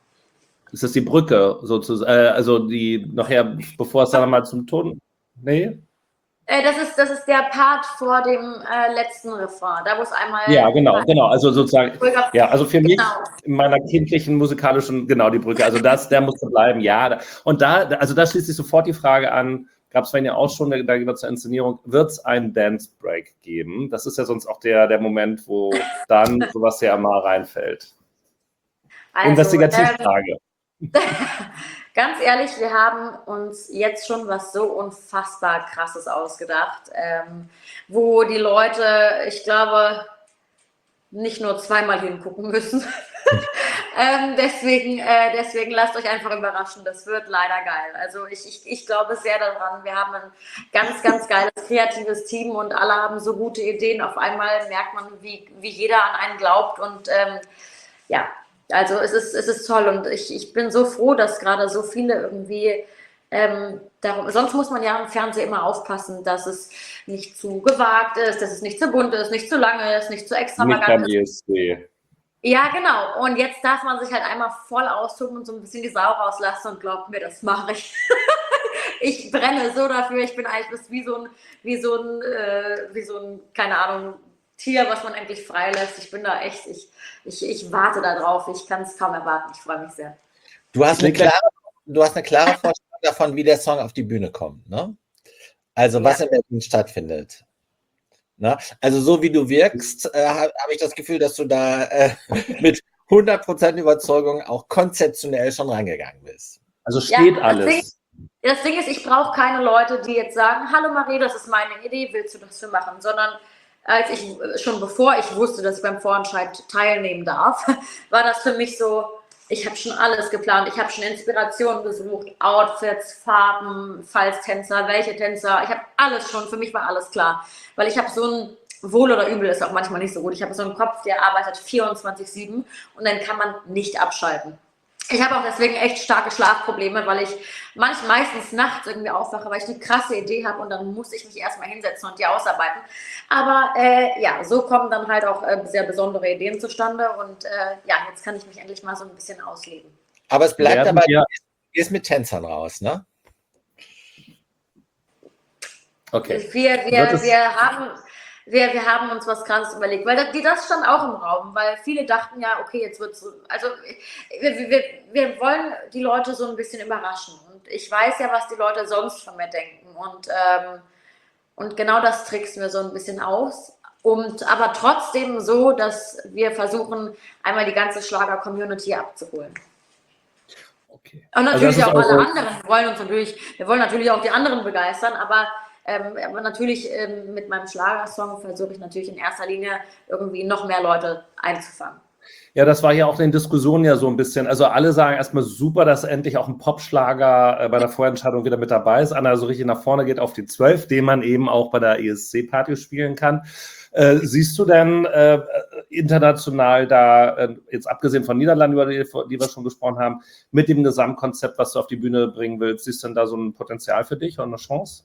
Ist das die Brücke sozusagen? Äh, also die nachher, bevor es dann mal zum Ton? Nee? Äh, das ist, das ist der Part vor dem äh, letzten Refrain, da wo es einmal... Ja, genau, genau, also sozusagen, ja, also für mich genau. in meiner kindlichen musikalischen, genau, die Brücke, also das, der musste bleiben, ja, und da, also da schließt sich sofort die Frage an, gab es vorhin ja auch schon, da gehen wir zur Inszenierung, wird es einen Dance Break geben? Das ist ja sonst auch der, der Moment, wo dann sowas ja mal reinfällt. Also, Investigativfrage. Ähm, ganz ehrlich, wir haben uns jetzt schon was so unfassbar Krasses ausgedacht, ähm, wo die Leute, ich glaube, nicht nur zweimal hingucken müssen. ähm, deswegen, äh, deswegen lasst euch einfach überraschen, das wird leider geil. Also ich, ich, ich glaube sehr daran, wir haben ein ganz, ganz geiles, kreatives Team und alle haben so gute Ideen. Auf einmal merkt man, wie, wie jeder an einen glaubt und ähm, ja, also es ist, es ist toll und ich, ich bin so froh, dass gerade so viele irgendwie, ähm, darum, sonst muss man ja im Fernsehen immer aufpassen, dass es nicht zu gewagt ist, dass es nicht zu bunt ist, nicht zu lange ist, nicht zu extravagant ist. Nicht beim E S C. Ja, genau. Und jetzt darf man sich halt einmal voll austoben und so ein bisschen die Sau rauslassen und glaubt mir, das mache ich. Ich brenne so dafür, ich bin eigentlich wie so ein, wie so ein, äh, wie so ein, keine Ahnung, Tier, was man endlich freilässt. Ich bin da echt, ich, ich, ich warte da drauf. Ich kann es kaum erwarten. Ich freue mich sehr. Du hast eine klare, du hast eine klare Vorstellung davon, wie der Song auf die Bühne kommt, ne? Also was ja. in Berlin stattfindet. Ne? Also so wie du wirkst, äh, habe hab ich das Gefühl, dass du da äh, mit hundert Prozent Überzeugung auch konzeptionell schon rangegangen bist. Also steht ja, alles. Ding, das Ding ist, ich brauche keine Leute, die jetzt sagen, hallo Marie, das ist meine Idee, willst du das für machen? Sondern als ich, schon bevor ich wusste, dass ich beim Vorentscheid teilnehmen darf, war das für mich so, ich habe schon alles geplant, ich habe schon Inspirationen gesucht, Outfits, Farben, falls Tänzer, welche Tänzer, ich habe alles schon, für mich war alles klar, weil ich habe so ein, wohl oder übel ist auch manchmal nicht so gut, ich habe so einen Kopf, der arbeitet vierundzwanzig sieben und dann kann man nicht abschalten. Ich habe auch deswegen echt starke Schlafprobleme, weil ich manch, meistens nachts irgendwie aufwache, weil ich eine krasse Idee habe und dann muss ich mich erstmal hinsetzen und die ausarbeiten. Aber äh, ja, so kommen dann halt auch äh, sehr besondere Ideen zustande und äh, ja, jetzt kann ich mich endlich mal so ein bisschen ausleben. Aber es bleibt dabei, du gehst mit Tänzern raus, ne? Okay. Wir, wir, wir haben... Wir, wir haben uns was Krasses überlegt, weil das, das stand auch im Raum, weil viele dachten ja, okay, jetzt wird es so, also wir, wir, wir wollen die Leute so ein bisschen überraschen und ich weiß ja, was die Leute sonst von mir denken und, ähm, und genau das tricksen wir so ein bisschen aus, und aber trotzdem so, dass wir versuchen, einmal die ganze Schlager-Community abzuholen. Okay. Und natürlich also auch alle anderen, wir wollen uns natürlich, wir wollen natürlich auch die anderen begeistern, aber Ähm, aber natürlich ähm, mit meinem Schlagersong versuche ich natürlich in erster Linie irgendwie noch mehr Leute einzufangen. Ja, das war ja auch in den Diskussionen ja so ein bisschen. Also alle sagen erstmal super, dass endlich auch ein Popschlager äh, bei der Vorentscheidung wieder mit dabei ist. Anna so richtig nach vorne geht auf die zwölf, den man eben auch bei der E S C-Party spielen kann. Äh, siehst du denn äh, international da, äh, jetzt abgesehen von Niederlanden, über die, die wir schon gesprochen haben, mit dem Gesamtkonzept, was du auf die Bühne bringen willst, siehst du denn da so ein Potenzial für dich und eine Chance?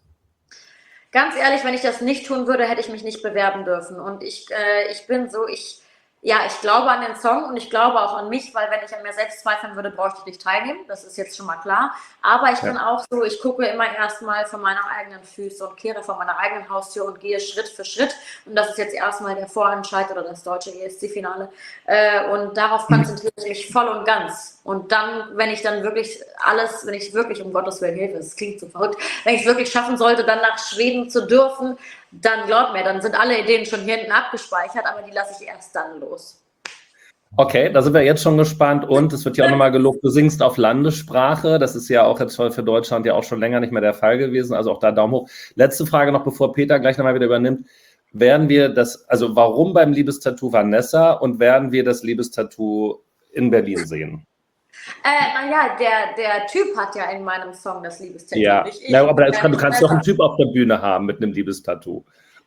Ganz ehrlich, wenn ich das nicht tun würde, hätte ich mich nicht bewerben dürfen. Und ich, äh, ich bin so, ich, ja, ich glaube an den Song und ich glaube auch an mich, weil wenn ich an mir selbst zweifeln würde, bräuchte ich nicht teilnehmen. Das ist jetzt schon mal klar. Aber ich ja. bin auch so, ich gucke immer erstmal von meiner eigenen Füße und kehre von meiner eigenen Haustür und gehe Schritt für Schritt. Und das ist jetzt erstmal der Vorentscheid oder das deutsche E S C-Finale. Äh, und darauf konzentriere ich mich voll und ganz. Und dann, wenn ich dann wirklich alles, wenn ich wirklich, um Gottes Willen, Hilfe, das klingt so verrückt, wenn ich es wirklich schaffen sollte, dann nach Schweden zu dürfen, dann glaub mir, dann sind alle Ideen schon hier hinten abgespeichert, aber die lasse ich erst dann los. Okay, da sind wir jetzt schon gespannt und es wird ja auch nochmal gelobt, du singst auf Landessprache, das ist ja auch jetzt für Deutschland ja auch schon länger nicht mehr der Fall gewesen, also auch da Daumen hoch. Letzte Frage noch, bevor Peter gleich nochmal wieder übernimmt, werden wir das, also warum beim Liebestattoo Vanessa und werden wir das Liebestattoo in Berlin sehen? Äh, naja, der, der Typ hat ja in meinem Song das Liebestattoo. Ja, nicht ich. Ja, aber kann, du kannst doch einen Typ auf der Bühne haben mit einem Liebestattoo.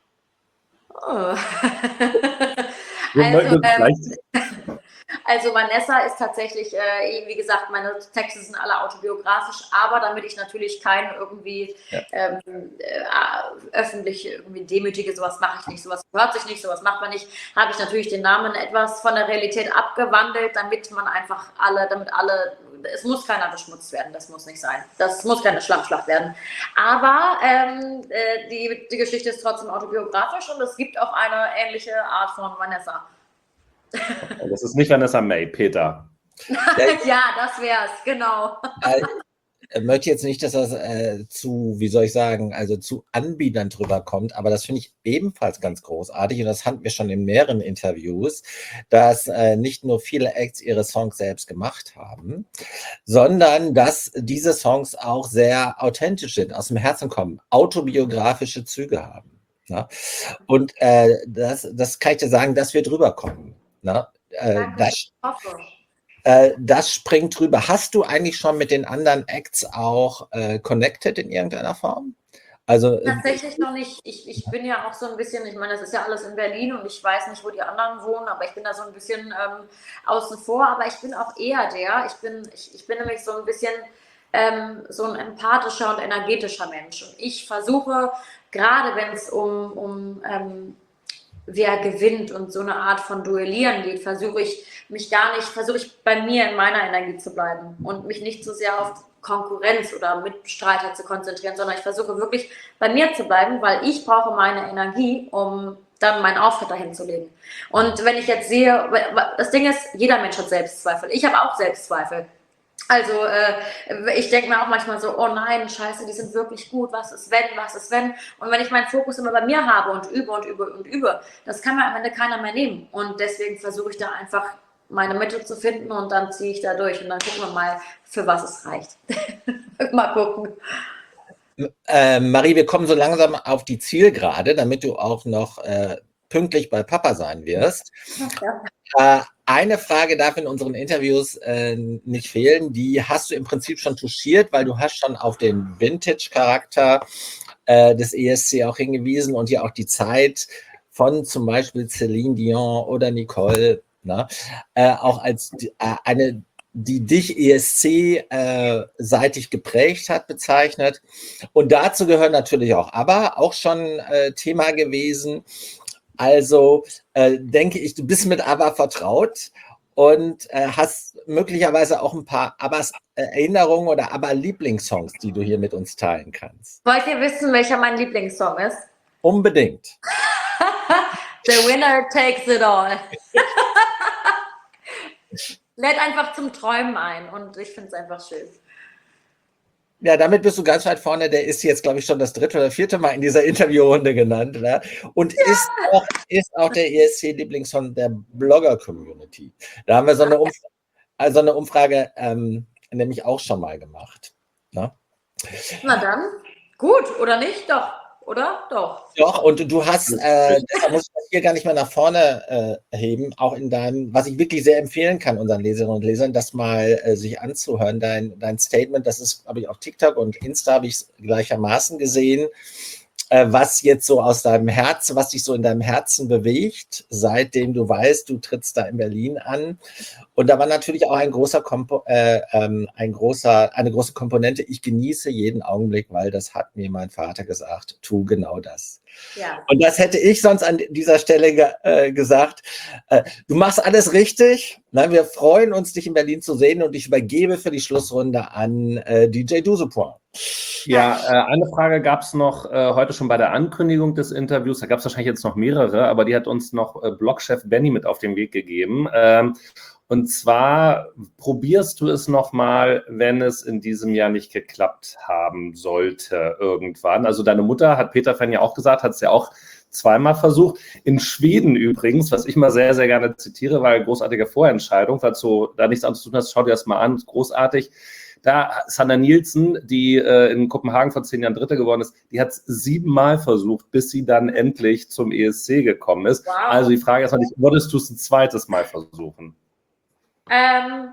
Oh. also, ähm, also Vanessa ist tatsächlich, äh, wie gesagt, meine Texte sind alle autobiografisch, aber damit ich natürlich keinen irgendwie ja. ähm, äh, öffentlich irgendwie demütige, sowas mache ich nicht, sowas hört sich nicht, sowas macht man nicht, habe ich natürlich den Namen etwas von der Realität abgewandelt, damit man einfach alle, damit alle es muss keiner beschmutzt werden, das muss nicht sein. Das muss keine Schlammschlacht werden. Aber ähm, äh, die, die Geschichte ist trotzdem autobiografisch und es gibt auch eine ähnliche Art von Vanessa. Okay, das ist nicht Vanessa May, Peter. Ja, das wär's, genau. Ich möchte jetzt nicht, dass das äh, zu, wie soll ich sagen, also zu anbiedernd drüber kommt, aber das finde ich ebenfalls ganz großartig und das hatten wir schon in mehreren Interviews, dass äh, nicht nur viele Acts ihre Songs selbst gemacht haben, sondern dass diese Songs auch sehr authentisch sind, aus dem Herzen kommen, autobiografische Züge haben. Ne? Und äh, das, das kann ich dir sagen, dass wir drüber kommen. Ne? Äh, das, Das springt drüber. Hast du eigentlich schon mit den anderen Acts auch äh, connected in irgendeiner Form? Also, Tatsächlich noch nicht. Ich, ich bin ja auch so ein bisschen, ich meine, das ist ja alles in Berlin und ich weiß nicht, wo die anderen wohnen, aber ich bin da so ein bisschen ähm, außen vor. Aber ich bin auch eher der, ich bin, ich, ich bin nämlich so ein bisschen ähm, so ein empathischer und energetischer Mensch. Und ich versuche, gerade wenn es um, um ähm, wer gewinnt und so eine Art von Duellieren geht, versuche ich mich gar nicht, versuche ich bei mir in meiner Energie zu bleiben und mich nicht so sehr auf Konkurrenz oder Mitstreiter zu konzentrieren, sondern ich versuche wirklich bei mir zu bleiben, weil ich brauche meine Energie, um dann meinen Auftritt dahin zu legen. Und wenn ich jetzt sehe, das Ding ist, jeder Mensch hat Selbstzweifel. Ich habe auch Selbstzweifel. Also äh, ich denke mir auch manchmal so, oh nein, scheiße, die sind wirklich gut, was ist wenn, was ist wenn. Und wenn ich meinen Fokus immer bei mir habe und übe und übe und übe, das kann mir am Ende keiner mehr nehmen. Und deswegen versuche ich da einfach meine Mitte zu finden und dann ziehe ich da durch und dann gucken wir mal, für was es reicht. Mal gucken. Äh, Marie, wir kommen so langsam auf die Zielgerade, damit du auch noch äh, pünktlich bei Papa sein wirst. Ja. Äh, eine Frage darf in unseren Interviews äh, nicht fehlen, die hast du im Prinzip schon touchiert, weil du hast schon auf den Vintage-Charakter äh, des E S C auch hingewiesen und ja auch die Zeit von zum Beispiel Celine Dion oder Nicole, na, äh, auch als äh, eine, die dich E S C-seitig äh, geprägt hat, bezeichnet. Und dazu gehört natürlich auch ABBA, auch schon äh, Thema gewesen. Also äh, denke ich, du bist mit ABBA vertraut und äh, hast möglicherweise auch ein paar ABBAs Erinnerungen oder ABBA-Lieblingssongs, die du hier mit uns teilen kannst. Wollt ihr wissen, welcher mein Lieblingssong ist? Unbedingt. The winner takes it all. Lädt einfach zum Träumen ein und ich finde es einfach schön. Ja, damit bist du ganz weit vorne. Der ist jetzt, glaube ich, schon das dritte oder vierte Mal in dieser Interviewrunde genannt. Ne? Und ja. ist, auch, ist auch der E S C-Lieblingssong der Blogger-Community. Da haben wir so eine Umfrage, also eine Umfrage ähm, nämlich auch schon mal gemacht. Ne? Na dann, gut, oder nicht? Doch. Oder? Doch. Doch, und du hast, äh, deshalb muss ich das hier gar nicht mehr nach vorne äh, heben, auch in deinem, was ich wirklich sehr empfehlen kann, unseren Leserinnen und Lesern, das mal äh, sich anzuhören, dein, dein Statement, das ist, habe ich auf TikTok und Insta, habe ich es gleichermaßen gesehen, äh, was jetzt so aus deinem Herzen, was dich so in deinem Herzen bewegt, seitdem du weißt, du trittst da in Berlin an. Und da war natürlich auch ein großer Kompo äh, ähm, ein großer, eine große Komponente. Ich genieße jeden Augenblick, weil das hat mir mein Vater gesagt. Tu genau das. Ja. Und das hätte ich sonst an dieser Stelle ge äh, gesagt. Äh, du machst alles richtig. Na, wir freuen uns, dich in Berlin zu sehen und ich übergebe für die Schlussrunde an äh, D J Dusepoint. Ja, äh, eine Frage gab es noch äh, heute schon bei der Ankündigung des Interviews. Da gab es wahrscheinlich jetzt noch mehrere, aber die hat uns noch äh, Blogchef Benny mit auf den Weg gegeben. Ähm, Und zwar probierst du es nochmal, wenn es in diesem Jahr nicht geklappt haben sollte irgendwann. Also deine Mutter, hat Peter Fan ja auch gesagt, hat es ja auch zweimal versucht. In Schweden übrigens, was ich mal sehr, sehr gerne zitiere, weil großartige Vorentscheidung, falls du da nichts anderes zu tun hast, schau dir das mal an, großartig. Da Sanna Nielsen, die äh, in Kopenhagen vor zehn Jahren Dritte geworden ist, die hat es siebenmal versucht, bis sie dann endlich zum E S C gekommen ist. Wow. Also die Frage ist natürlich, würdest du es ein zweites Mal versuchen? Ähm,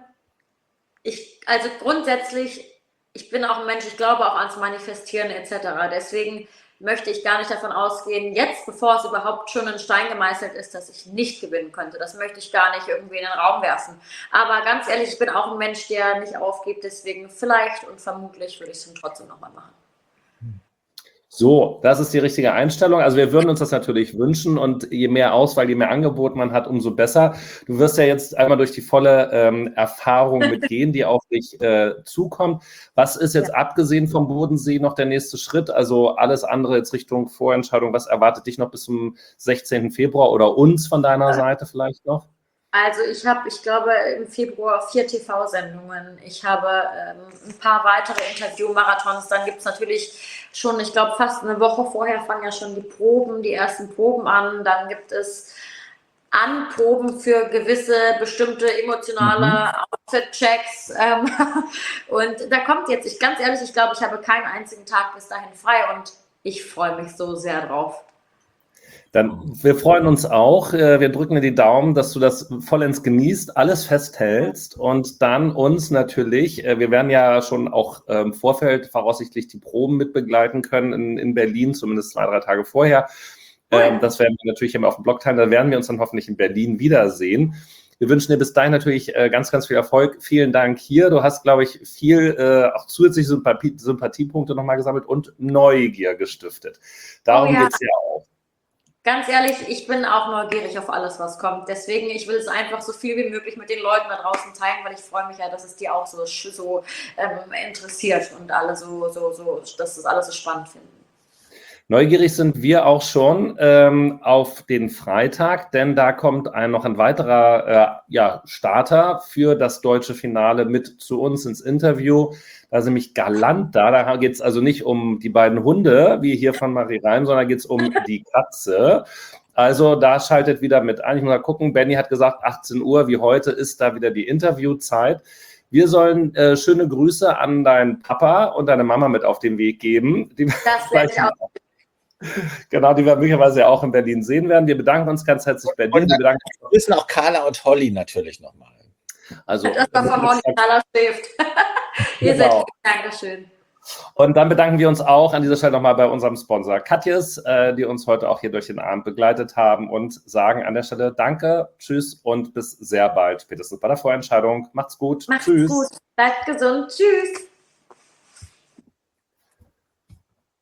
ich, also grundsätzlich, ich bin auch ein Mensch, ich glaube auch ans Manifestieren et cetera. Deswegen möchte ich gar nicht davon ausgehen, jetzt, bevor es überhaupt schon in Stein gemeißelt ist, dass ich nicht gewinnen könnte. Das möchte ich gar nicht irgendwie in den Raum werfen. Aber ganz ehrlich, ich bin auch ein Mensch, der nicht aufgibt. Deswegen vielleicht und vermutlich würde ich es dann trotzdem nochmal machen. So, das ist die richtige Einstellung. Also wir würden uns das natürlich wünschen und je mehr Auswahl, je mehr Angebot man hat, umso besser. Du wirst ja jetzt einmal durch die volle ähm, Erfahrung mitgehen, die auf dich äh, zukommt. Was ist jetzt ja. abgesehen vom Bodensee noch der nächste Schritt? Also alles andere jetzt Richtung Vorentscheidung. Was erwartet dich noch bis zum sechzehnten Februar oder uns von deiner ja. Seite vielleicht noch? Also ich habe, ich glaube, im Februar vier T V-Sendungen. Ich habe ähm, ein paar weitere Interview-Marathons. Dann gibt es natürlich schon, ich glaube, fast eine Woche vorher fangen ja schon die Proben, die ersten Proben an. Dann gibt es Anproben für gewisse bestimmte emotionale mhm. Outfit-Checks. Ähm, und da kommt jetzt, ich ganz ehrlich, ich glaube, ich habe keinen einzigen Tag bis dahin frei und ich freue mich so sehr drauf. Dann, wir freuen uns auch. Wir drücken dir die Daumen, dass du das vollends genießt, alles festhältst und dann uns natürlich, wir werden ja schon auch im Vorfeld voraussichtlich die Proben mitbegleiten können in, in Berlin, zumindest zwei, drei Tage vorher. Das werden wir natürlich immer auf dem Blog teilen. Da werden wir uns dann hoffentlich in Berlin wiedersehen. Wir wünschen dir bis dahin natürlich ganz, ganz viel Erfolg. Vielen Dank hier. Du hast, glaube ich, viel auch zusätzliche Sympathie, Sympathiepunkte nochmal gesammelt und Neugier gestiftet. Darum oh ja. geht es ja auch. Ganz ehrlich, ich bin auch neugierig auf alles, was kommt. Deswegen, ich will es einfach so viel wie möglich mit den Leuten da draußen teilen, weil ich freue mich ja, dass es die auch so, so ähm, interessiert und alle so, so, so, dass das alles so spannend finden. Neugierig sind wir auch schon ähm, auf den Freitag, denn da kommt ein, noch ein weiterer äh, ja, Starter für das deutsche Finale mit zu uns ins Interview. Da ist nämlich Galanta, da geht es also nicht um die beiden Hunde, wie hier von Marie Reim, sondern geht es um die Katze. Also da schaltet wieder mit ein. Ich muss mal gucken, Benny hat gesagt, achtzehn Uhr wie heute ist da wieder die Interviewzeit. Wir sollen äh, schöne Grüße an deinen Papa und deine Mama mit auf den Weg geben. Die das werde ich auch. Genau, die wir möglicherweise ja auch in Berlin sehen werden. Wir bedanken uns ganz herzlich bei dir. Und wir grüßen auch Carla und Holly natürlich nochmal. Also, das war von Holly, Carla schläft. Ihr genau. seid Dankeschön. Und dann bedanken wir uns auch an dieser Stelle nochmal bei unserem Sponsor Katjes, äh, die uns heute auch hier durch den Abend begleitet haben und sagen an der Stelle Danke, Tschüss und bis sehr bald, spätestens bei der Vorentscheidung. Macht's gut. Macht's Tschüss. gut. Bleibt gesund. Tschüss.